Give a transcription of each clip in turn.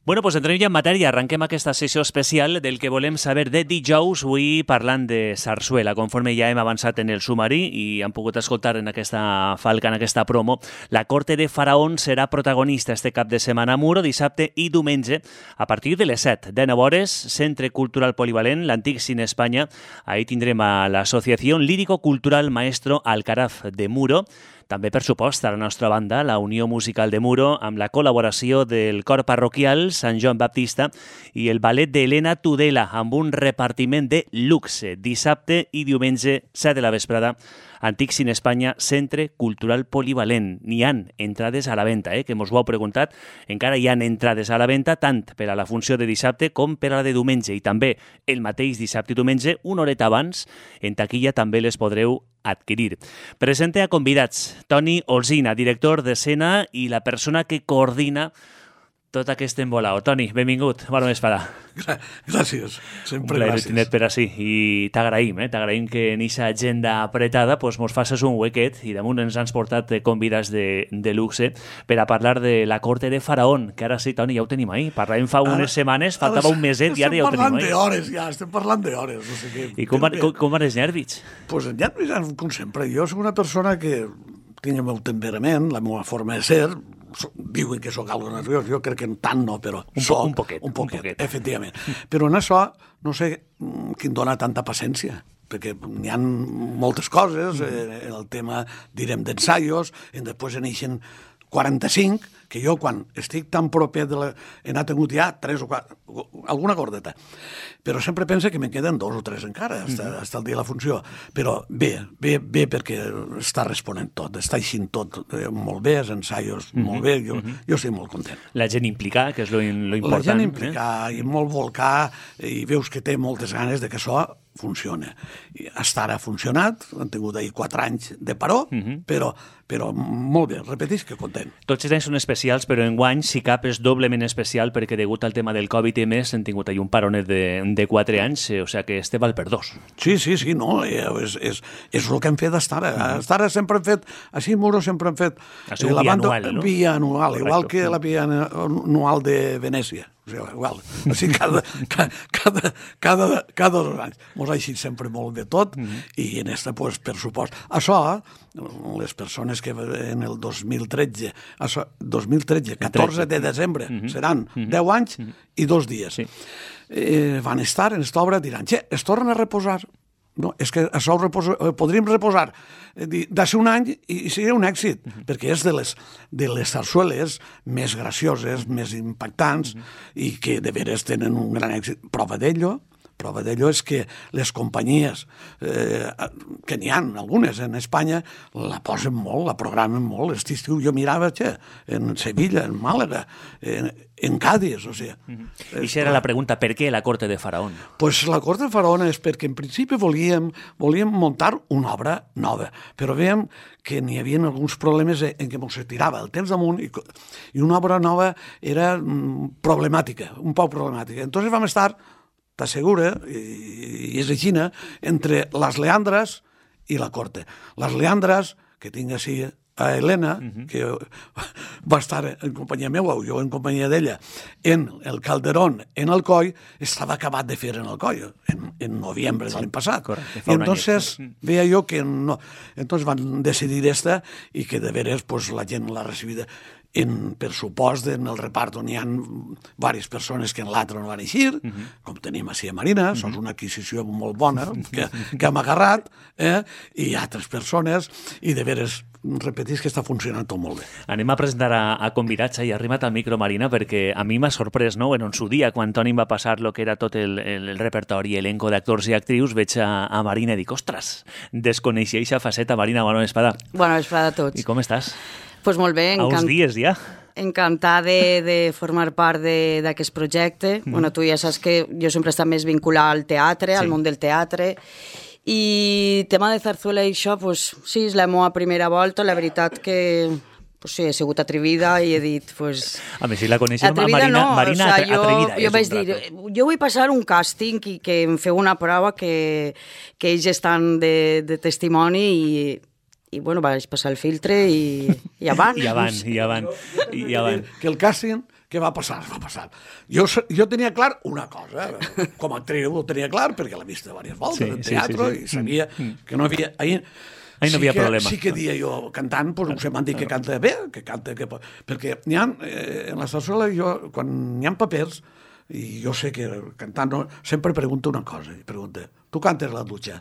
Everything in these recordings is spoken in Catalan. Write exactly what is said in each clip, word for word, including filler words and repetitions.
Bueno, doncs entrem ja en matèria. Arrenquem aquesta sessió especial del que volem saber de dijous, avui parlant de sarsuela. Conforme ja hem avançat en el sumari i han pogut escoltar en aquesta falca, en aquesta promo, la Corte de Faraón serà protagonista este cap de setmana a Muro, dissabte i diumenge, a partir de les set. De nou hores, Centre Cultural Polivalent, l'antic Cine Espanya. Ahí tindrem a l'Associació Lírico-Cultural Maestro Alcaraz de Muro. També, per supost, a la nostra banda, la Unió Musical de Muro, amb la col·laboració del Cor Parroquial Sant Joan Baptista i el ballet d'Helena Tudela, amb un repartiment de luxe. Dissabte i diumenge, set de la vesprada, Antic Cine Espanya, Centre Cultural Polivalent. N'hi han entrades a la venda, eh, que mos ho heu preguntat. Encara hi han entrades a la venda, tant per a la funció de dissabte com per a la de diumenge. I també el mateix dissabte i diumenge, una horeta abans, en taquilla també les podreu adquirir. Presente a convidats Toni Olsina, director d'escena i la persona que coordina tot aquest embolao. Toni, benvingut. Bona vesprada. Gràcies. Sempre un gràcies. Un plaer per així. I t'agraïm, eh? T'agraïm que en aquesta agenda apretada pues, mos faces un huequet i damunt ens han portat convidats de, de luxe per a parlar de la Corte de Faraón, que ara sí, Toni, ja ho tenim ahí. Parlàvem fa unes ara, setmanes, faltava un meset i ara ja ho tenim ahí. Estem parlant d'hores, ja, estem parlant d'hores. No sé què. I com, van, com, com van els nervis? Pues els nervis, com sempre. Jo soc una persona que tinc el meu temperament, la meva forma de ser. Diuen que sóc algo nerviós, jo crec que tant no, però un, soc, un poquet, un poquet, un poquet. Efectivament. Però en això no sé qui em dona tanta paciència, perquè n'hi ha moltes coses, eh, el tema, direm, d'ensaios, i després en eixen quaranta-cinc, que jo quan estic tan propet de la... he anat tingut ja tres o quatre, alguna cordeta, però sempre penso que me'n queden dos o tres encara, fins mm -hmm. el dia de la funció. Però bé, bé, bé perquè està responent tot, està eixint tot eh, molt bé, els ensaios mm -hmm. molt bé, jo, mm -hmm. jo estic molt content. La gent implicada, que és lo, lo important. La gent implicada eh? i molt volcar, i veus que té moltes ganes de que això funciona. I hasta ara ha funcionat, han tingut ahir quatre anys de paró, mm -hmm. però, però molt bé, repetís que content. Tots els anys són especials, però enguany, si cap, és doblement especial, perquè degut al tema del Covid i més, hem tingut ahir un paronet de, de quatre anys, o sigui que este val per dos. Sí, sí, sí, no, és, és, és el que hem fet hasta ara. Mm -hmm. Hasta ara sempre hem fet, així a Muro sempre hem fet... Ha sigut eh, via anual, no? Via anual, correcte. Igual que la via anual de Venècia. O sigui, igual, o sigui, cada, cada, cada, cada dos anys. Mos ha eixit sempre molt de tot, mm -hmm. i en esta, pues, per supost. Això, les persones que en el dos mil tretze, això, dos mil tretze, catorze de desembre, mm -hmm. seran mm -hmm. deu anys mm -hmm. i dos dies. Sí. Eh, van estar en esta obra, diran, che, es tornen a reposar. No, és que això ho reposo, eh, podríem reposar d'així un any i, i seria un èxit, uh -huh. perquè és de les, de les sarsueles més gracioses, més impactants, uh -huh. i que de veres tenen un gran èxit. Prova d'ello, prova d'ello és que les companyies, eh, que n'hi ha algunes en Espanya, la posen molt, la programen molt. Aquest estiu jo mirava, che, en Sevilla, en Màlaga, en, en Cádiz, o sigui... Uh -huh. I això era la pregunta, per què la Corte de Faraón? Pues la Corte de Faraón és perquè en principi volíem, volíem muntar una obra nova, però veiem que n'hi havia alguns problemes en què ens tirava el temps damunt i, i una obra nova era mm, problemàtica, un poc problemàtica. Entonces vam estar, t'assegura, i, i és així, entre les Leandres i la Corte. Les Leandres, que tinc així a Helena, uh -huh. que va estar en companyia meva, o jo en companyia d'ella, en el Calderón, en Alcoi, estava acabat de fer en Alcoi, en, en noviembre sí, de l'any passat. Correcte, I entonces veia jo que no... Entonces van decidir esta i que de veres pues, la gent l'ha recibida en, per supost, en el reparto n'hi ha diverses persones que en l'altre no van eixir, uh -huh. com tenim així a Marina, uh -huh. és una adquisició molt bona que, que hem agarrat, eh? I altres persones, i de veres repetís que està funcionant tot molt bé. Anem a presentar a, a convidats i arribat al micro, Marina, perquè a mi m'ha sorprès, no? En su dia, quan Toni va passar lo que era tot el, el, el repertori, elenco d'actors i actrius, veig a, a Marina i dic, ostres, desconeixia aquesta faceta. Marina, bona vesprada. Bona vesprada a tots. I com estàs? Pues molt bé. Encant... A uns dies ja. Encantada de, de formar part d'aquest projecte. Mm. Bueno, tu ja saps que jo sempre he estat més vinculada al teatre, sí. al món del teatre. I tema de zarzuela i això, pues, sí, és la meva primera volta. La veritat que pues, sí, he sigut atrevida i he dit... Pues, a més, si la coneixem, atrevida Marina, no, Marina o sea, jo, atrevida. Jo vaig dir, jo vull passar un càsting i que em feu una prova que, que ells estan de, de testimoni i... i bueno, vaig passar el filtre i, i avant. I avant, i avant, i avant. Que el càsting què va passar? Va passar. Jo, jo tenia clar una cosa, com a actriu ho tenia clar, perquè l'he vist diverses voltes sí, en teatre sí, sí, sí. i sabia mm. que no havia... Ahir, Ahí no sí havia que, problema. Sí que dia jo cantant, doncs claro, m'han dit que canta bé, que canta... Que... Perquè n'hi ha, eh, en la sarsuela, jo, quan n'hi ha papers, i jo sé que cantant no, sempre pregunto una cosa, i pregunta, tu cantes la dutxa?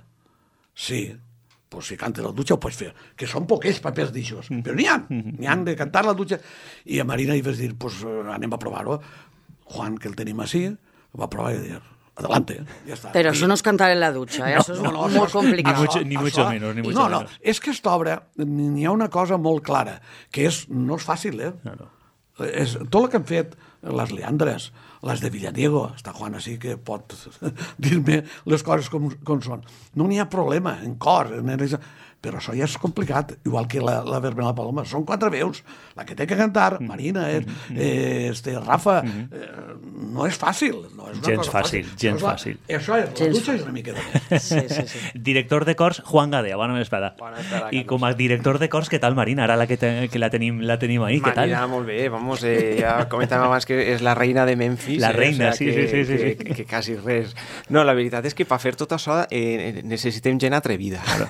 Sí. Pues si cantes la dutxa ho pots fer, que són poquets papers d'aixòs, mm. però n'hi ha, n'hi ha de cantar la dutxa. I a Marina hi vas dir, pues anem a provar-ho. Juan, que el tenim així, va provar i dir, adelante, ja està. Però això no és cantar en la dutxa, eh? No, això és no, no, molt això, complicat. Ni mucho, ni mucho menos, ni mucho no, menos. No, és que aquesta obra n'hi ha una cosa molt clara, que és, no és fàcil, eh? No, no. És, tot el que han fet les Leandres, les de Villadiego, està Juan així que pot dir-me les coses com, com són. No n'hi ha problema en cor, en... però això ja és complicat, igual que la, la Verbe la Paloma. Són quatre veus, la que té que cantar, Marina, eh, eh, este, Rafa, eh, no és fàcil. No és una gens cosa fàcil, fàcil. gens això fàcil. Això és, la dutxa és una mica de més. Sí, sí, sí. Director de cors, Juan Gadea, bona vesprada. Bona vesprada. I com a director de cors, què tal, Marina? Ara la que, te, que la, tenim, la tenim ahí, què tal? Marina, molt bé, vamos, eh, ja comentàvem abans que és la reina de Memphis. La reina, eh, o sea, sí, que, sí, sí, sí. Que, que, que quasi res. No, la veritat és que per fer tot això eh, necessitem gent atrevida. Claro.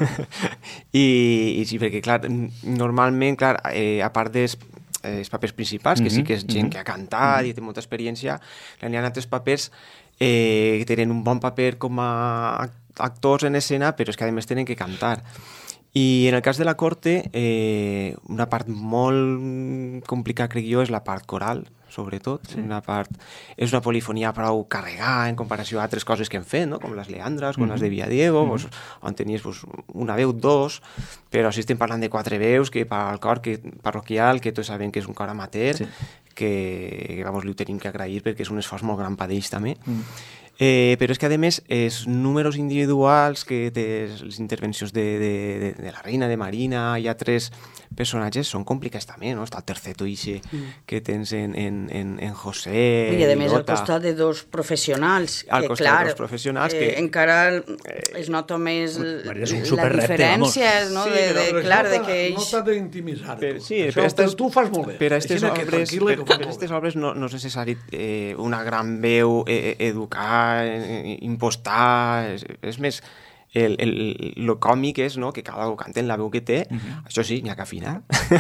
I, I sí, perquè, clar, normalment, clar, eh, a part dels eh, els papers principals, que mm -hmm, sí que és gent mm -hmm. que ha cantat mm -hmm. i té molta experiència, n'hi ha altres papers eh, que tenen un bon paper com a actors en escena, però és que a més tenen que cantar. I en el cas de la corte, eh, una part molt complicada, crec jo, és la part coral, sobretot. Sí. Una part, és una polifonia prou carregada en comparació a altres coses que hem fet, no? Com les Leandres, com mm -hmm. les de Villadiego, mm -hmm. pues, on tenies pues, una veu, dos, però si estem parlant de quatre veus, que per al cor que, parroquial, que tots sabem que és un cor amateur, sí. que, que vamos, li ho tenim que agrair perquè és un esforç molt gran per ells també. Mm. Eh, però és que, a més, els números individuals que té les intervencions de, de, de, de la reina, de Marina i altres personatges són complicats també, no? Està el terceto ixe mm. que tens en, en, en, en José i a més al costat de dos professionals al que costat clar, de dos professionals eh, que encara eh, es nota més Maria, és un la superrepte, diferència, no? Sí, de, de, però clar, no de que ells... no t'ha d'intimissar per, sí, això, per estes, tu ho fas molt bé per aquestes obres, per, per per estes obres no, no és necessari eh, una gran veu eh, educar, eh, impostar, és, és més el, el, lo còmic és, no?, que cada un canta en la veu que té. Uh-huh. Això sí, n'hi ha que afinar.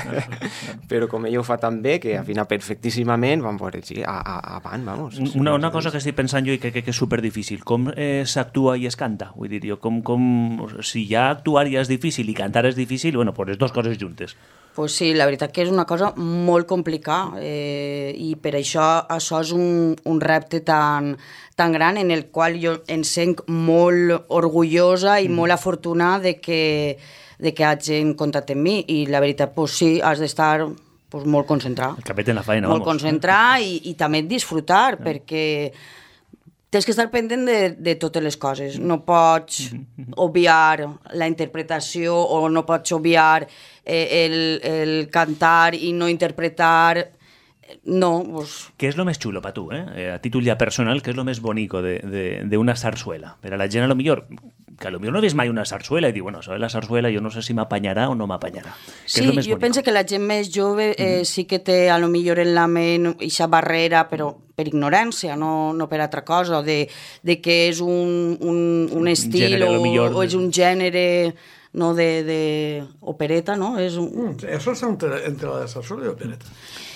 Però com ella ho fa tan bé, que afina perfectíssimament, vam veure, sí, a, a, avant, vamos. Una, una cosa que estic pensant jo i que, que, que és superdifícil, com eh, s'actua i es canta? Vull dir, jo, com, com, si ja actuar ja és difícil i cantar és difícil, bueno, pues les dues coses juntes. Pues sí, la veritat que és una cosa molt complicada eh, i per això això és un, un repte tan, tan gran en el qual jo em sent molt orgullosa i mm. molt afortunada de que, de que hagin comptat amb mi i la veritat, pues sí, has d'estar pues, molt concentrat. El capet en la feina, molt vamos. Molt concentrat i, i també disfrutar, mm. perquè tens que estar pendent de, de totes les coses. No pots obviar la interpretació o no pots obviar eh, el, el cantar i no interpretar. No, pues... Què és el més xulo per tu, eh? A títol ja personal, què és el més bonico d'una sarsuela? Per a la gent, a lo millor, que a lo millor no he vist mai una sarsuela i diu, bueno, sobre la sarsuela jo no sé si m'apanyarà o no m'apanyarà. Sí, jo bonico? penso que la gent més jove eh, mm. sí que té a lo millor en la ment aquesta barrera, però per ignorància, no, no per altra cosa, de, de que és un, un, un estil gènere, o, millor, o és un gènere no, de, de opereta, no? És un... Mm, això és entre, entre la sarsuela i l'opereta.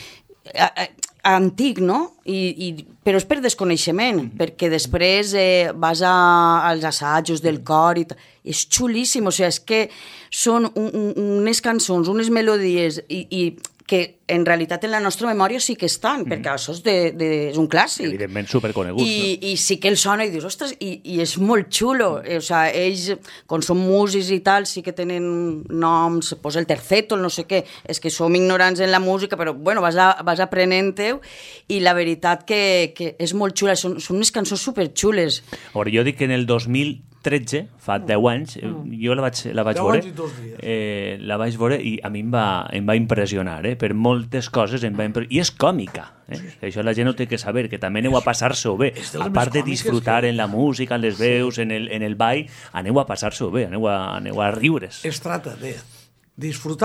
Antic, no? I, i, però és per desconeixement, mm -hmm. perquè després eh, vas a, als assajos del cor i és xulíssim, o sigui, és que són un, un, unes cançons, unes melodies i, i que en realitat en la nostra memòria sí que estan, mm. perquè això és, de, de, és un clàssic. Evidentment, superconegut. I, no? I sí que el sona i dius, ostres, i, i és molt xulo. Mm. O sigui, ells, quan són músics i tal, sí que tenen noms, pues el terceto, el no sé què, és que som ignorants en la música, però bueno, vas, a, vas aprenent-ho i la veritat que, que és molt xula, són, són unes cançons superxules. A veure, jo dic que en el dos mil tretze, fa deu anys, mm. jo la vaig, la vaig veure, eh, la vaig veure i a mi em va, em va impressionar, eh? Per moltes coses em va impressionar, i és còmica, eh? Sí. Això la gent ho té que saber, que també aneu a passar-s'ho bé, a part de disfrutar que... en la música, en les veus, sí. en, el, en el ball, aneu a passar-s'ho bé, aneu a, aneu a riure's. Es trata de disfrutar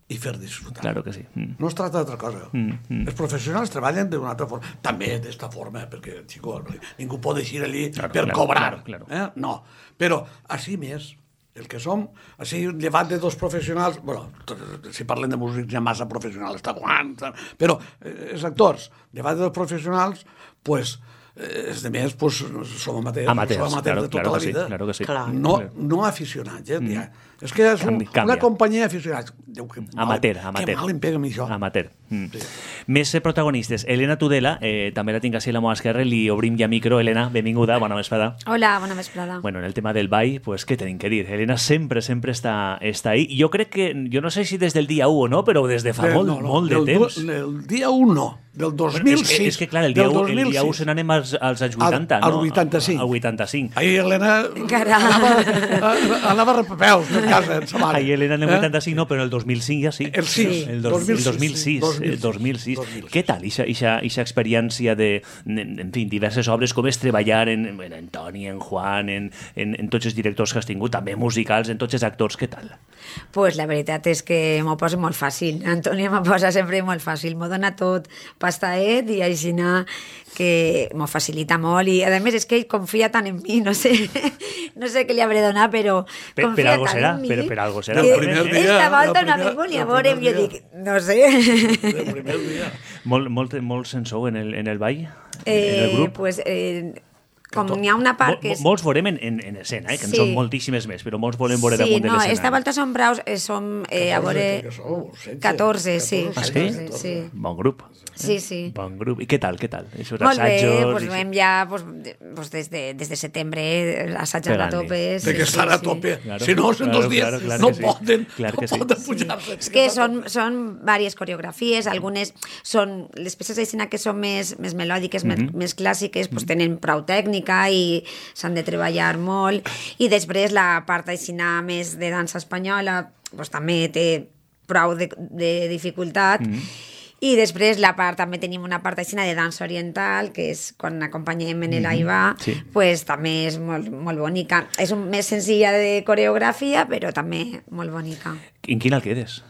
i fer disfrutar. Claro que sí. Mm. No es tracta d'altra cosa. Mm, mm. Els professionals treballen d'una altra forma. També d'esta forma, perquè, xico, ningú pot eixir allí Claro, per claro, cobrar. claro, claro. Eh? No, però així més, el que som, així llevat de dos professionals, bueno, si parlem de músics hi ha massa professionals, està guant, però eh, els actors, llevat de dos professionals, pues, eh, els de més, pues, som amateurs, Amateurs, som amateurs claro, de tota claro la que sí, vida. claro que sí. Clar. No, no aficionats, eh? Mm. És que és un, Canvi- canvia. una companyia d'aficionats. Déu, que mal- Amateur, Que amateur. mal em pega a mi això. Amateur. Mm. Sí. Més eh, protagonistes. Helena Tudela, eh, també la tinc així a la meva esquerra, li obrim ja micro. Helena, benvinguda, bona vesprada. Hola, bona vesprada. Bueno, en el tema del ball, pues, què tenim que dir? Helena sempre, sempre està, està ahí. Jo crec que, jo no sé si des del dia u o no, però des de fa Eh, molt, no, no, molt de del temps. du- El dia u no, del dos mil sis. És que, és que clar, el dia, del u, el dia u dos mil sis. se n'anem als, als anys vuitanta, Al- al no? vuitanta-cinc. Al vuitanta-cinc. Ahir Helena Encara. anava, a- anava a repapeus de casa, en sa mare. Ahir Helena en el Eh? vuitanta-cinc no, però el dos mil cinc ja sí. El sis. El, dos, el dos mil sis. dos mil sis. El dos mil sis. dos mil sis. Què tal, ixa, ixa, ixa experiència de, en, en fi, diverses obres, com és treballar en, en, en Toni, en Juan, en, en, en tots els directors que has tingut, també musicals, en tots els actors, què tal? Pues la veritat és que m'ho posa molt fàcil. Antònia m'ho posa sempre molt fàcil. M'ho dona tot pastaet i així que m'ho facilita molt. I a més és que ell confia tant en mi, no sé, no sé què li hauré de donar, però Per, confia per algo tant serà, en mi. per, per algo serà. Del que primer Eh, dia. Esta volta del no primer- me volia del veure, primer jo dia. dic, no sé. El primer dia. Molt, molt, molt se'n sou en el, en el ball? en Eh, el grup? pues, eh, com n'hi ha una part Mol, que és... molts veurem en, en, en escena, eh? que en Sí. són moltíssimes més, però molts volem veure Sí, damunt de no, l'escenari. esta volta som braus, eh, som eh, a catorze, veure... crec que sou, setze, catorze, sí. Ah, sí? catorze, sí. Bon grup. Sí, sí. Bon grup. I què tal, què tal? Esos Molt bé, assajos... pues, i- hem ja pues, de, pues, des, de, des de setembre eh, assajant a Pegant-li. tope. Té que estar a tope. Claro, Si no, en claro, dos dies claro, claro no que sí. poden, Clar que no sí. poden pujar-se. És que són, són diverses coreografies, algunes són, les peces d'escena que són més, més melòdiques, mm -hmm. més clàssiques, pues, tenen prou tècnica i s'han de treballar molt, i després la part aixina més de dansa espanyola pues, també té prou de, de dificultat, mm -hmm. I després la part, també tenim una part aixina de dansa oriental, que és quan acompanyem en el Aivà, Sí. pues també és molt, molt bonica. És un, més senzilla de coreografia, però també molt bonica. En quin el quedes?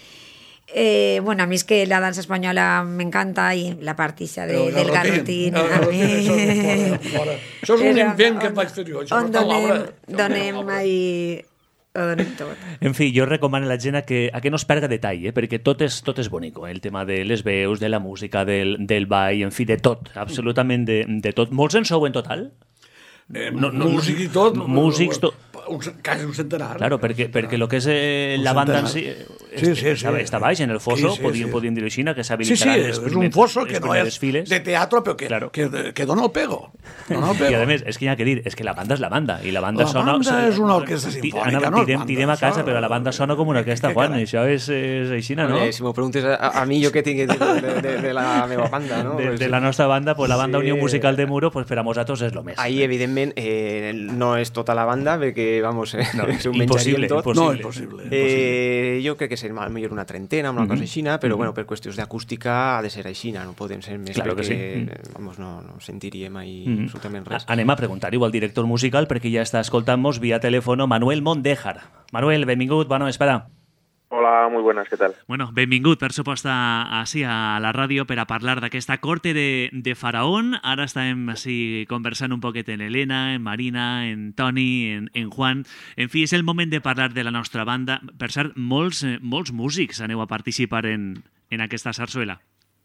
Eh, bueno, a mi és que la dansa espanyola m'encanta i la part ixa de, El del garrotín. garrotín. El a garrotín, mi- això és fora, fora. Això és un Però invent que on- vaig fer jo, això On no està a donem, l'obra. donem ahí... Ho donem tot. En fi, jo recomano a la gent a que, a que no es perga detall, eh? perquè tot és, tot és bonic, eh? El tema de les veus, de la música, del, del ball, en fi, de tot, absolutament de, de tot. Molts en sou en total? Eh, No, no, músic i tot. músics, tot. Un, quasi un centenar. Claro, perquè, perquè el que és eh, Un la banda en centenar. si... eh, Sí, sí, està, sí. està baix, en el fosso, Sí, sí, podíem, sí. podíem dir-ho així, que Sí, sí, s'habilitaran les és primeres, un fosso que les no primeres és files. de teatre, però que, Claro. que, que dona el pego. Dona el I pego. a més, és que hi ha que dir, és que la banda és la banda, i la banda La sona... banda és una orquestra Ti- simfònica, anava- no és tirem, banda, tirem a casa, això- però la banda sona com una orquestra, Què Juan, carai. i això és, és així, no? Eh, si m'ho preguntes a, a mi, jo què tinc de, de, de, de la meva banda, no? De, Pues, de la nostra banda, pues la banda sí. Unió Musical de Muro, pues per a nosaltres és el més. Ahí, evidentment, eh, no és tota la banda, perquè, vamos, eh, No, s'ho impossible, menjaríem tot. impossible. No, impossible. impossible. Eh, jo crec que serà millor una trentena, una cosa així, però Mhm. bueno, per qüestions d'acústica ha de ser així, no podem ser més Claro que perquè sí. Mhm. eh, vamos, no, no sentiríem ahí Mm. absolutament res. A- Anem a preguntar-ho al director musical perquè ja està escoltant-nos via telèfon Manuel Mondéjar. Manuel, benvingut, bona vesprada. Hola, muy buenas, ¿qué tal? Bueno, benvingut, per supost, a, així a la ràdio per a parlar d'aquesta corte de, de Faraón. Ara estem així conversant un poquet en Helena, en Marina, en Toni, en, en Juan. En fi, és el moment de parlar de la nostra banda. Per cert, molts, eh, molts músics aneu a participar en, en aquesta sarsuela.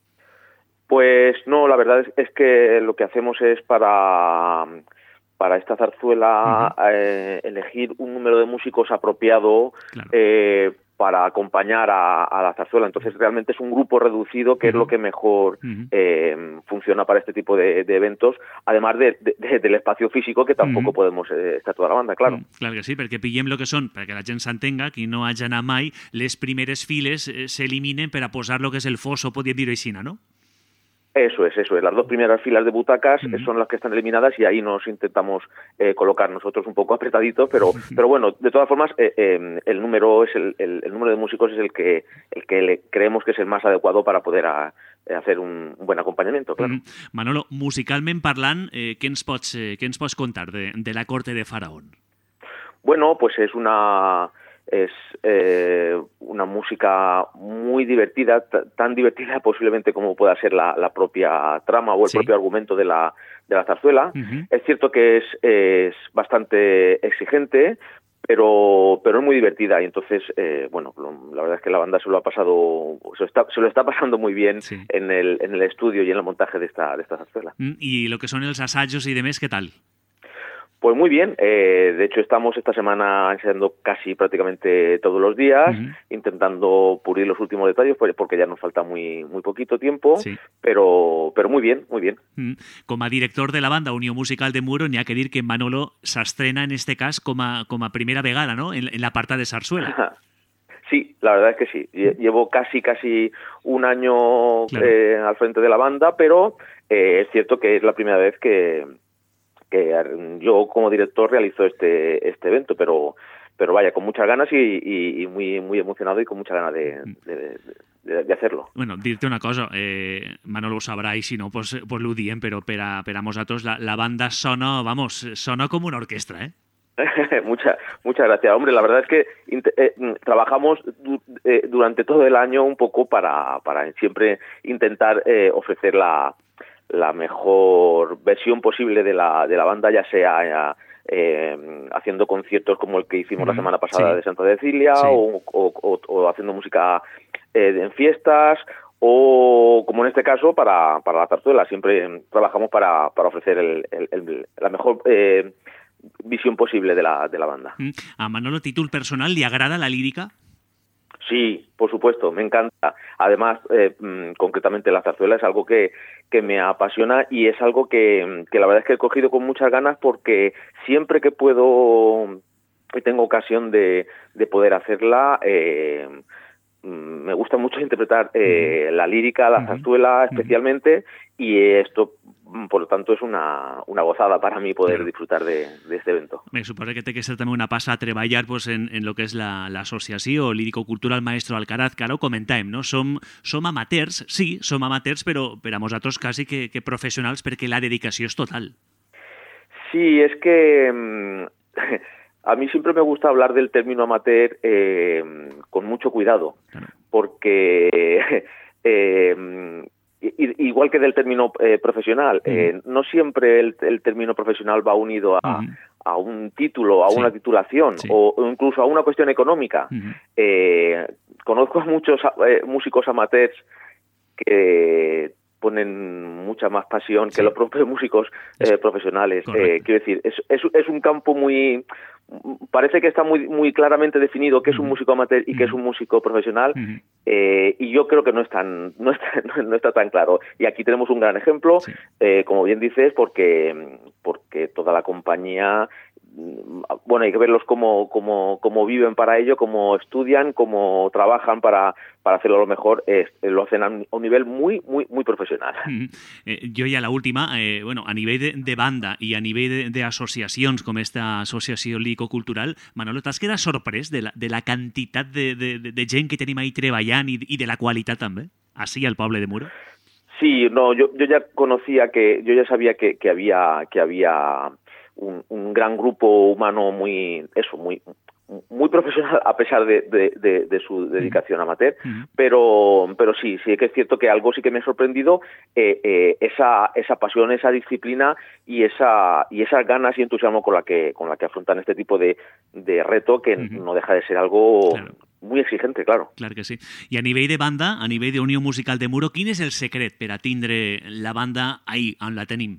Pues no, la verdad es, es que lo que hacemos es para, para esta zarzuela uh-huh. eh, elegir un número de músicos apropiado Claro. eh, para acompañar a, a la zarzuela. Entonces realmente es un grupo reducido que uh-huh. es lo que mejor uh-huh. eh, funciona para este tipo de, de eventos, además de, de, de, del espacio físico que tampoco uh-huh. podemos eh, estar toda la banda, claro. Mm, clar que sí, perquè pillem el que són, perquè la gent s'entenga, qui no hagi anat mai, les primeres files eh, s'eliminen per a posar el que és el fosso, podríem dir-ho així, no? Eso es, eso es. Las dos primeras filas de butacas Uh-huh. son las que están eliminadas y ahí nos intentamos eh, colocar nosotros un poco apretaditos, pero uh-huh. pero bueno, de todas formas, eh, eh, el número es el, el, el número de músicos es el que el que le creemos que es el más adecuado para poder a, a hacer un, un buen acompañamiento, claro. Uh-huh. Manolo, musicalment parlant, eh, què, ens pots, eh, què ens pots contar de, de la corte de Faraón? Bueno, pues es una es eh, una música muy divertida, t- tan divertida posiblemente como pueda ser la, la propia trama o el sí. propio argumento de la, de la zarzuela. Uh-huh. Es cierto que es, es bastante exigente, pero pero es muy divertida y entonces, eh, bueno, la verdad es que la banda se lo ha pasado, se lo está, se lo está pasando muy bien sí. en, el, en el estudio y en el montaje de esta, de esta zarzuela. ¿Y lo que son los ensayos y demás, qué tal? Pues muy bien, eh, de hecho estamos esta semana ensayando casi prácticamente todos los días, uh-huh. intentando pulir los últimos detalles porque ya nos falta muy muy poquito tiempo, sí. pero pero muy bien, muy bien. Uh-huh. Com a director de la banda Unió Musical de Muro, n'hi ha que dir que Manolo s'estrena en este cas com a, com a primera vegada, ¿no?, en, en l'apartat de sarsuela. Sí, la verdad es que sí. Llevo casi casi un año claro. eh, al frente de la banda, pero eh, es cierto que es la primera vez que que yo como director realizo este este evento, pero pero vaya, con muchas ganas y, y, y muy muy emocionado y con muchas ganas de, de, de, de hacerlo. Bueno, dir-te una cosa, eh, Manolo ho sabrà i si no, pues, pues l'ho diem, però per a, per a nosaltres la, la banda sona, vamos, sona com una orquestra, ¿eh? muchas muchas gracias, hombre. La verdad es que eh, trabajamos du eh, durante todo el año un poco para, para siempre intentar eh, ofrecer la la mejor versión posible de la de la banda, ya sea eh, haciendo conciertos como el que hicimos mm, la semana pasada sí. de Santa Cecilia sí. o, o, o, o haciendo música eh, en fiestas o como en este caso para, para la zarzuela. Siempre trabajamos para, para ofrecer el, el, el, la mejor eh, visión posible de la, de la banda. Mm. A Manolo, títol personal, ¿le agrada la lírica? Sí, por supuesto, me encanta. Además, eh, concretamente la zarzuela es algo que, que me apasiona y es algo que, que la verdad es que he cogido con muchas ganas porque siempre que puedo y tengo ocasión de, de poder hacerla, eh, me gusta mucho interpretar eh, la lírica, la zarzuela especialmente, y esto, por lo tanto, es una, una gozada para mí poder claro. disfrutar de, de este evento. Me suposo que té que ser també una passa a treballar pues, en, en lo que és l'associació la, lírico-cultural Maestro Alcaraz, que ara ho comentàvem, no? Som, som amateurs, sí, som amateurs, però per a nosaltres quasi que, que professionals perquè la dedicació és total. Sí, es que... A mí siempre me gusta hablar del término amateur eh, con mucho cuidado, claro. porque eh, igual que del término eh, profesional, uh-huh. eh, no siempre el, el término profesional va unido a, uh-huh. a un título, a sí. una titulación sí. o, o incluso a una cuestión económica. Uh-huh. Eh, conozco a muchos eh, músicos amateurs que ponen mucha más pasión sí. que los propios músicos eh, profesionales. Eh, quiero decir, es, es, es un campo muy... Parece que está muy muy claramente definido qué es un músico amateur y qué es un músico profesional, uh-huh. eh, y yo creo que no es tan no está, no está tan claro. Y aquí tenemos un gran ejemplo, sí. eh, como bien dices, porque porque toda la compañía, bueno, hay que verlos cómo, cómo, cómo viven para ello, cómo estudian, cómo trabajan para, para hacerlo a lo mejor, eh, lo hacen a un nivel muy, muy, muy profesional. Mm-hmm. eh, jo ja l'última, eh, bueno, a nivell de, de banda i a nivell d'associacions com esta associació lírico-cultural, Manolo, t'has quedat sorprès de la, de la quantitat de, de, de gent que tenim ahí treballant i, i de la qualitat també, així al poble de Muro? Sí, no, yo, yo ya conocía que, yo ya sabía que, que había, que había Un, un gran grupo humano muy eso muy muy profesional a pesar de, de, de, de su dedicación amateur, uh-huh. pero pero sí sí que es cierto que algo sí que me ha sorprendido, eh, eh, esa esa pasión, esa disciplina y esa y esas ganas y entusiasmo con la que con la que afrontan este tipo de, de reto que uh-huh. no deja de ser algo claro. muy exigente, claro. Clar que sí. I a nivell de banda, a nivell d'Unió Musical de Muro, quin és el secret per a tindre la banda ahí on la tenim?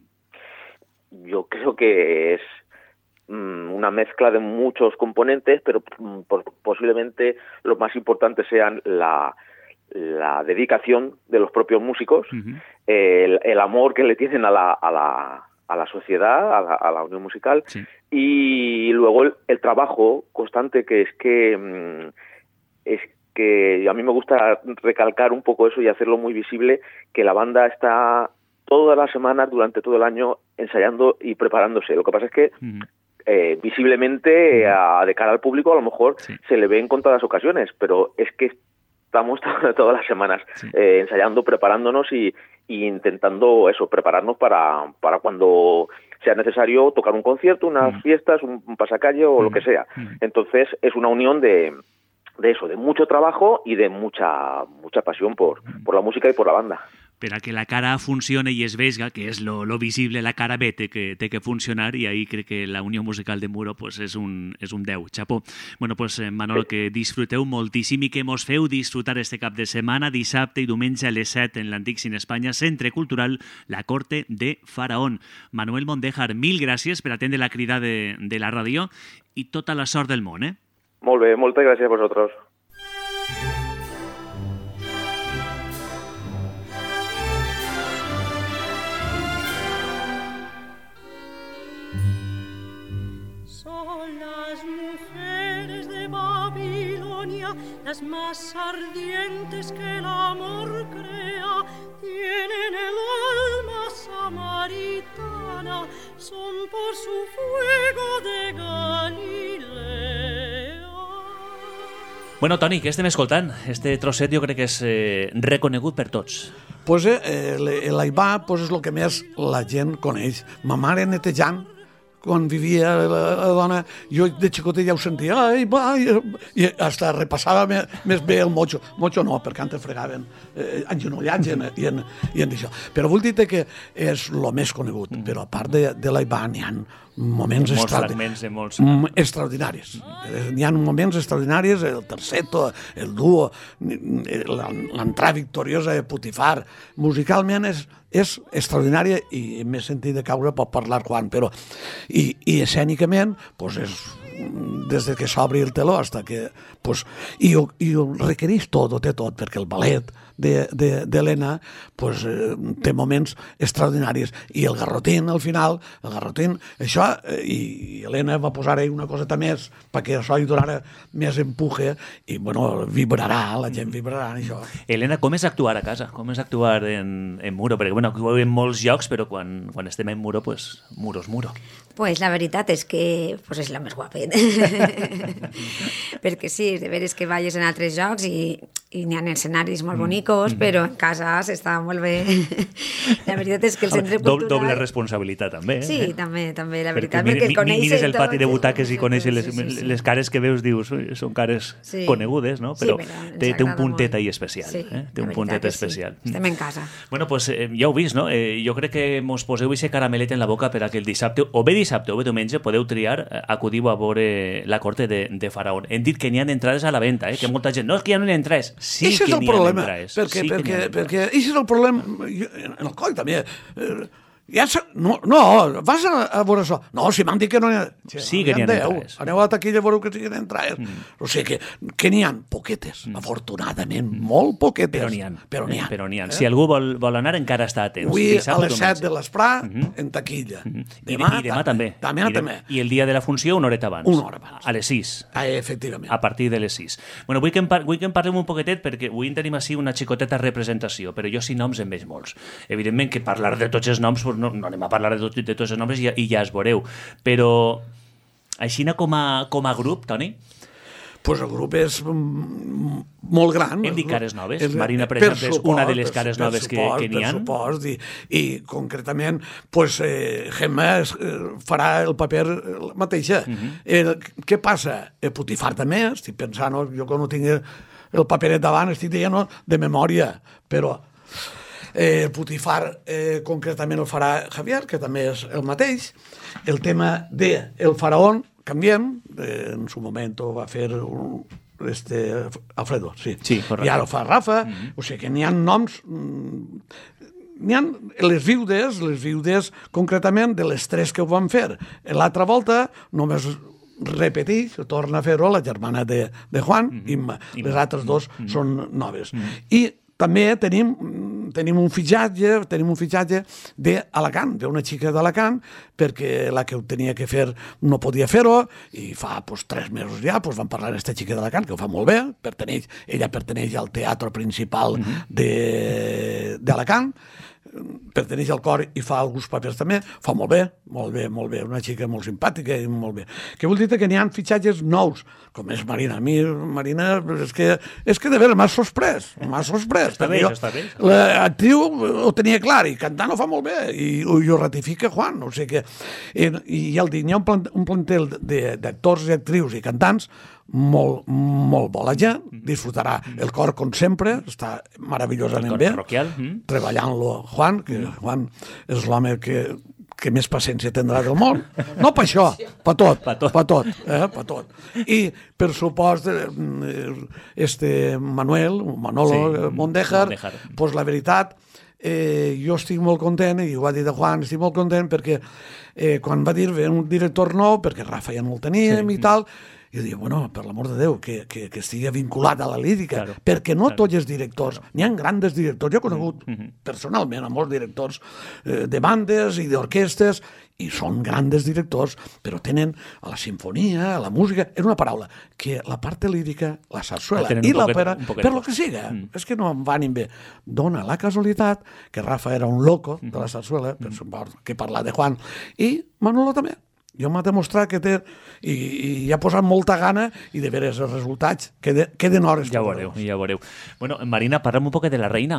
Yo creo que es mmm, una mezcla de muchos componentes, pero mmm, por, posiblemente los más importantes sean la, la dedicación de los propios músicos, uh-huh. el, el amor que le tienen a la, a la, a la sociedad, a la, a la unión musical, sí. y luego el, el trabajo constante, que es que mmm, es que a mí me gusta recalcar un poco eso y hacerlo muy visible, que la banda está todas las semanas, durante todo el año, ensayando y preparándose. Lo que pasa es que uh-huh. eh, visiblemente, a, de cara al público, a lo mejor sí. se le ve en contadas ocasiones, pero es que estamos todas las semanas sí. eh, ensayando, preparándonos y, y intentando eso, prepararnos para, para cuando sea necesario tocar un concierto, unas mm. fiestas, un, un pasacalle o mm. lo que sea. Mm. Entonces es una unión de, de eso, de mucho trabajo y de mucha mucha pasión por, por la música y por la banda. Per a que la cara funcione i es vega, que és lo, lo visible, la cara bé té que, té que funcionar, i ahí crec que la Unió Musical de Muro pues, és, un, és un deu. Chapó. Bueno, pues, Manolo, que disfruteu moltíssim i que mos feu disfrutar este cap de setmana, dissabte i diumenge a les set en l'Antic Cine Espanya, Centre Cultural La Corte de Faraón. Manuel Mondéjar, mil gràcies per atendre la crida de, de la ràdio i tota la sort del món, eh? Molt bé, moltes gràcies a vosaltres. Las más ardientes que el amor crea, tienen el alma samaritana, son por su fuego de Galilea. Bueno, Toni, què estem escoltant? Este trosset jo crec que és eh, reconegut per tots. Pues eh, l'Aibà pues, és el que més la gent coneix. Ma mare netejant, quan vivia la, la dona, jo de xicotet ja ho sentia, ai, va, i, i hasta repassava me, més bé el mocho. Mocho no, perquè antes fregaven eh, engenollats i en, i, en, i en això. Però vull dir que és el més conegut, mm. però a part de, de l'Aibà n'hi ha moments molts extraordinaris. Fragments de molts... extraordinaris. Mm. N'hi ha moments extraordinaris, el terceto, el duo, l'entrada victoriosa de Putifar. Musicalment és és extraordinària i m'he sentit de caure per parlar quan, però i, i escènicament pues és des de que s'obri el teló hasta que pues, i, ho, i ho requereix tot, ho té tot, perquè el ballet d'Helena de, de, pues, eh, té moments extraordinaris i el garrotín al final, el garrotín això, eh, i Helena va posar-hi una coseta més perquè això hi donarà més empuje i bueno, vibrarà, la gent vibrarà en això. Helena, com és actuar a casa? Com és actuar en, en Muro? Perquè bueno, ho veiem en molts llocs, però quan, quan estem en Muro, pues Muro és Muro. Pues la veritat és que pues és la més guapet. Perquè sí, de veres que vayes en altres jocs i, i n'hi ha escenaris molt bonicos, mm. però en casa s'està molt bé. La veritat és que el centre cultural... Doble responsabilitat, també. Eh? Sí, també, també, la veritat, perquè, perquè coneixes... Mires el pati de butaques i coneixes les, sí, sí, sí. les cares que veus, dius, són cares sí. conegudes, no? Però, sí, però té, té un puntet ahí especial. Sí, eh? Té un puntet especial. Sí. Estem en casa. Bueno, pues eh, ja ho vist, no? Eh, jo crec que mos poseu aquest caramelet en la boca per a que el dissabte, o bé dissabte o bé diumenge, podeu triar, acudiu a veure la corte de, de Faraón. Hem dit que n'hi ha entrades a la venda, eh? Que molta gent, no, és que ja no n'hi ha entrades. Sí Ese que n'hi ha entrades. Perquè, sí perquè, perquè això és el problema, en el coll també, eh, ja no, no, vas a, a veure això. No, si m'han dit que no n'hi ha... Sí, sí que n'hi ha entrades. Aneu a la taquilla a veure que hi ha entrades. Mm. O sigui que, que n'hi ha poquetes, mm. afortunadament, molt poquetes. Però n'hi ha. Però n'hi ha. Però n'hi ha. Eh? Si algú vol, vol anar, encara està a temps. Avui a les set de l'esprà, mm-hmm. en taquilla. Mm-hmm. Demà, I, I demà també. Demà I, de, també. I el dia de la funció una horeta abans. Una hora abans. A les sis. Ah, efectivament. A partir de les sis. Bueno, vull que, en par vull que en parlem un poquetet perquè avui en tenim així una xicoteta representació, però jo sí noms en veig molts. Evidentment que parlar de tots els noms, pues no, no anem a parlar de, tot, de tots els noms i ja, i ja es veureu. Però així com a, com a grup, Toni? Pues el grup és molt gran. Hem dit cares noves. El, Marina, per, per exemple, és una de les cares per, noves per suport, que, que n'hi ha. Per supost, i, i concretament pues, eh, Gemma es, eh, farà el paper mateixa. Uh-huh. eh, què passa? Eh, Putifar també, estic pensant, no? Jo quan no tinc el paperet davant estic dient no? de memòria, però eh, Putifar eh, concretament el farà Javier, que també és el mateix. El tema de El Faraón canviem, eh, en su moment ho va fer un, este, Alfredo, sí, sí i ara ho fa Rafa, mm-hmm. o sigui que n'hi ha noms, n'hi ha les viudes, les viudes concretament de les tres que ho van fer. L'altra volta només repeteix, torna a fer-ho la germana de, de Juan, mm-hmm. i les altres dos mm-hmm. són noves. Mm-hmm. I també tenim, tenim un fitxatge, tenim un fitxatge d'Alacant, d'una xica d'Alacant, perquè la que ho tenia que fer no podia fer-ho, i fa pues, tres mesos ja pues, van parlar d'esta xica d'Alacant, que ho fa molt bé, perteneix, ella perteneix al teatre principal mm-hmm. d'Alacant, perteneix al cor i fa alguns papers també, fa molt bé, molt bé, molt bé, una xica molt simpàtica i molt bé. Què vol dir que n'hi ha fitxatges nous, com és Marina. A mi, Marina, és que, és que de veres m'ha sorprès, m'ha sorprès. Està bé, jo, està bé. L'actriu ho tenia clar i cantant ho fa molt bé i, i ho ratifica Juan, o sigui que, i, i ja el dic, hi ha un, plant, un plantel d'actors i actrius i cantants molt, molt bo. La gent disfrutarà. El cor, com sempre, està meravellosament bé. Mm. Treballant-lo Juan, que Juan és l'home que, que més paciència tindrà del món. No per això, per tot, per tot. Per tot, eh? Per tot. I, per supost, este Manuel, Manolo sí. Mondejar, Mondejar, pues la veritat, eh, jo estic molt content, i ho ha dit Juan, estic molt content perquè eh, quan va dir ve un director nou, perquè Rafa ja no el teníem sí. i tal, i jo dic, bueno, per l'amor de Déu, que, que, que estigui vinculat a la lírica, claro, perquè no claro, tots els directors, claro. N'hi ha grans directors, jo he conegut mm -hmm. personalment a molts directors eh, de bandes i d'orquestes, i són grans directors, però tenen a la sinfonia, a la música, és una paraula, que la part lírica, la sarsuela i l'òpera, per lo que siga, mm. és que no em va ni bé. Dona la casualitat que Rafa era un loco de la sarsuela, mm. per que parla de Juan, i Manolo també. Jo m'ha demostrat que té, i, i ha posat molta gana, i de veres els resultats queden, queden hores. Ja ho veureu, ja ho veureu. Bueno, Marina, parla'm un poc de la reina.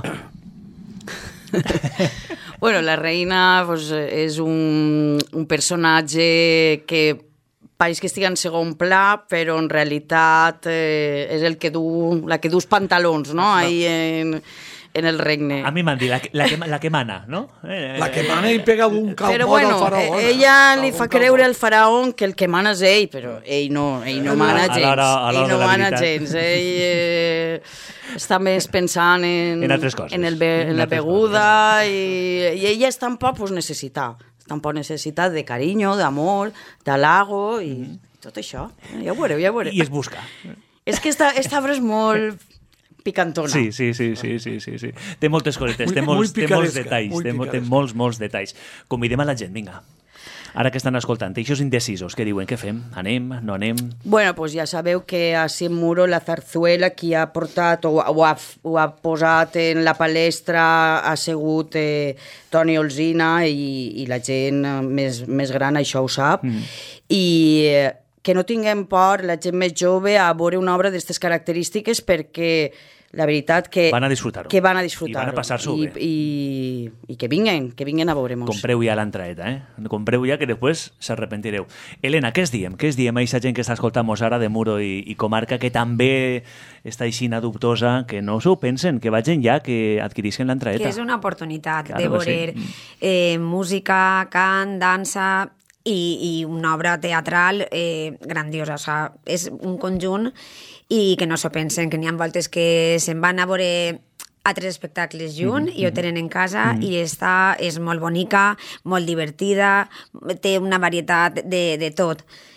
Bueno, la reina pues, és un, un personatge que pareix que estigui en segon pla, però en realitat eh, és el que du, la que du els pantalons, no? no. Ahí en... en el regne. A mi m'han dit, la, la, que, la que mana, no? Eh, la que mana i pega d'un calpot però bueno, al faraó. Ella li fa creure al faraó que el que mana és ell, però ell no, ell no mana gens. A l'hora, a l'hora ell no mana gens. Ell eh, està més pensant en, en altres coses. En, el be, en, en la beguda i, i ella està tampoc pues, necessita. Tampoc necessita de carinyo, d'amor, d'halago i mm. tot això. Ja ho veureu, ja ho veureu. I es busca. És que esta, esta obra és molt picantona. Sí, sí, sí, sí, sí, sí, sí. Té moltes cosetes, té molts, té molts detalls, té, té molts, molts detalls. Convidem a la gent, vinga. Ara que estan escoltant, eixos indecisos, què diuen? Què fem? Anem? No anem? Bueno, pues ja sabeu que a Cien Muro la zarzuela qui ha portat o, o, ha, o ha posat en la palestra ha sigut eh, Toni Olsina i, i la gent més, més gran això ho sap. Mm. I eh, que no tinguem por, la gent més jove, a veure una obra d'aquestes característiques perquè la veritat que van a disfrutar-ho. Que van a disfrutar-ho. I van a passar-s'ho bé. I, i que vinguen, que vinguen a veure-nos. Compreu ja l'entraeta, eh? Compreu ja que després s'arrepentireu. Helena, què es diem? Què es diem a aquesta gent que està escoltant-nos ara de Muro i, i comarca que també està aixina dubtosa, que no s'ho pensen, que vagin ja, que adquirisquen l'entraeta? Que és una oportunitat claro, de veure sí. eh, música, cant, dansa i, i una obra teatral eh, grandiosa. O sigui, és un conjunt i que no s'ho pensen, que n'hi ha voltes que se'n van a veure altres espectacles junt mm-hmm. i ho tenen en casa mm-hmm. i està, és molt bonica, molt divertida, té una varietat de, de tot,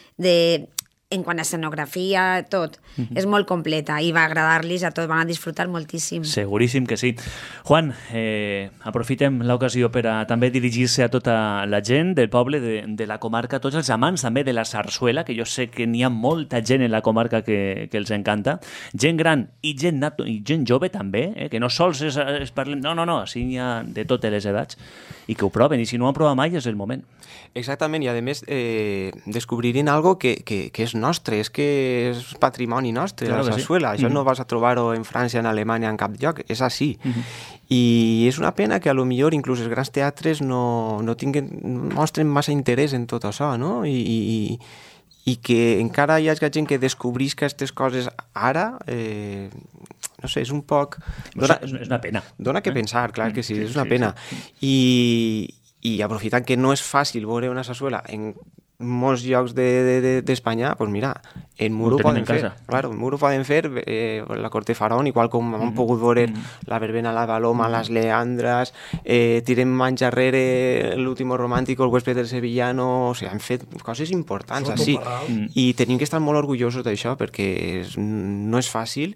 de, en quant a escenografia, tot. Mm-hmm. És molt completa i va agradar-los a tots, van a disfrutar moltíssim. Seguríssim que sí. Juan, eh, aprofitem l'ocasió per a també dirigir-se a tota la gent del poble, de, de la comarca, tots els amants també de la sarsuela, que jo sé que n'hi ha molta gent en la comarca que, que els encanta, gent gran i gent, nato, i gent jove també, eh, que no sols es, es parlem, no, no, no, així n'hi ha de totes les edats, i que ho proven, i si no ho han provat mai és el moment. Exactament, i a més eh, descobririn algo que, que, que és nostre, és que és patrimoni nostre, claro la sarsuela. Sí. Això mm-hmm. no vas a trobar-ho en França, en Alemanya, en cap lloc, és així. Mm-hmm. I és una pena que a lo millor inclús els grans teatres no, no tinguen, mostren massa interès en tot això, no? I, i, i que encara hi hagi gent que descobrisca aquestes coses ara, eh, no sé, és un poc... Dona, és una pena. Dona que pensar, clar que sí, és una pena. I, i aprofitant que no és fàcil veure una sarsuela en molts llocs d'Espanya, de, de, doncs mira, en Muro poden fer, claro, en Muro poden fer eh, la Corte Faraón, igual com mm-hmm. han pogut veure mm-hmm. la verbena, la baloma, mm-hmm. les leandres, eh, tirem anys arrere l'último romàntico, el huésped del sevillano, o sigui, han fet coses importants així, mm-hmm. i tenim que estar molt orgullosos d'això perquè és, no és fàcil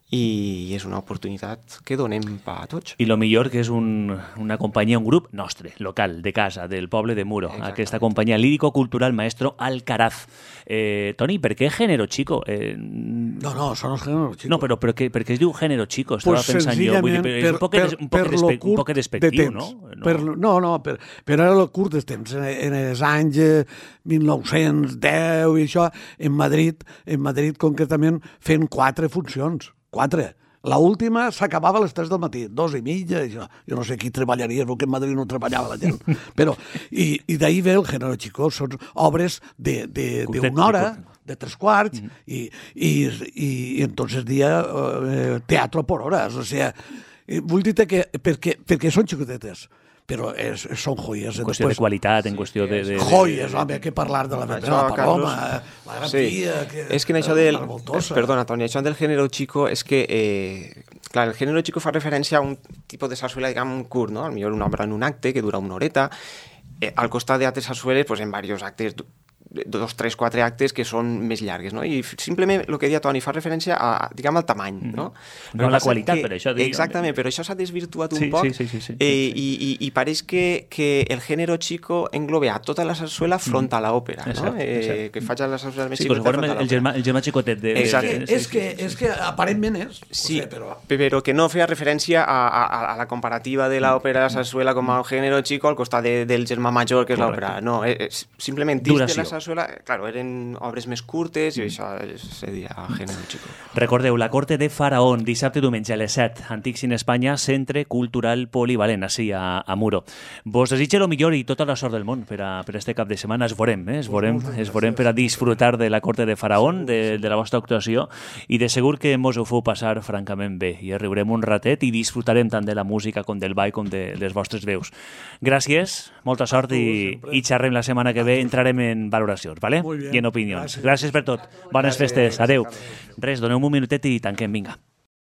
i és una oportunitat que donem per a tots. I lo millor que és un, una companyia, un grup nostre, local, de casa, del poble de Muro. Exactament. Aquesta companyia lírico-cultural Maestro Alcaraz. Eh, Toni, ¿per qué género chico? Eh, no, no, són els géneros chicos. No, però per què, per què es diu género chico? Estava pues pensant jo. Vull dir, per, és un poc, per, un poc, despe, un poc despectiu, de no? No, per, no, no per, per era el curt de temps. En, en els anys mil nou-cents deu i això, en Madrid, en Madrid concretament, fent quatre funcions. Quatre. La última s'acabava a les tres del matí, dos i mitja, i jo, jo no sé qui treballaria, perquè en Madrid no treballava la gent. Però, i, i d'ahí ve el género chico, són obres d'una hora, de tres quarts, mm. i, i, i, i entonces dia eh, teatro por horas, o sea, vull dir que perquè, perquè són xicotetes, però és, són joies. En qüestió Después, de qualitat, en qüestió de... de, de joies, home, que parlar de la Vera, la Paloma, la Gran sí. Pia... Que, és que en això del... Perdona, Toni, això del género chico és que... Eh, clar, el género chico fa referència a un tipus de sarsuela, diguem, curt, no? Al millor una obra en un acte que dura una horeta. Eh, al costat d'altres sarsueles, pues, en diversos actes, dos, tres, quatre actes que són més llargues, no? I simplement el que deia Toni fa referència a, diguem, al tamany, no? No a la qualitat, que, per això. Digue, exactament, però això s'ha desvirtuat un sí, poc sí, sí, sí, sí, eh, sí. I, i, i pareix que, que el género chico engloba a tota la sarsuela front a l'òpera, no? Exacte, eh, exacte. que faig a la sarsuela més sí, xiqueta front a l'òpera. El germà, el germà xicotet de... Exacte. És que, és, que, és que aparentment és. Sí, o sigui, però... però que no feia referència a, a, a la comparativa de l'òpera de la sarsuela com a género chico al costat de, del germà major, que és l'òpera. No, és, simplement dins de la sarsuela, claro, eren obres més curtes i això seria género chico. Recordeu, la Corte de Faraón, dissabte i diumenge a les set, Antic Cine Espanya, Centre Cultural Polivalent, així a, a Muro. Vos desitge el millor i tota la sort del món per a, per este cap de setmana. Es veurem, eh? es veurem, es veurem per a disfrutar de la Corte de Faraón, de, de la vostra actuació, i de segur que mos ho feu passar francament bé. I riurem un ratet i disfrutarem tant de la música com del ball com de les vostres veus. Gràcies, molta sort i, i xerrem la setmana que ve, entrarem en valoracions, ¿vale? I en opinions. Gràcies. Gràcies per tot. Bones Gràcies. Festes. Adeu. Res, doneu-me un minutet i tanquem, vinga.